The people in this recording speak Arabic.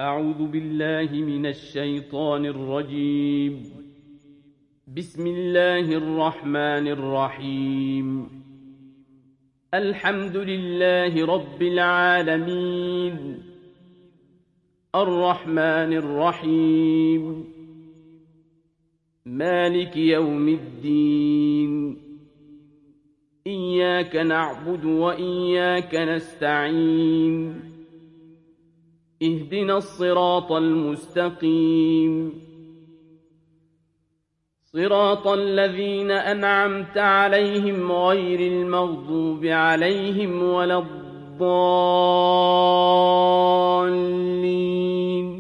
أعوذ بالله من الشيطان الرجيم. بسم الله الرحمن الرحيم. الحمد لله رب العالمين، الرحمن الرحيم، مالك يوم الدين. إياك نعبد وإياك نستعين. اهدنا الصراط المستقيم، صراط الذين أنعمت عليهم غير المغضوب عليهم ولا الضالين.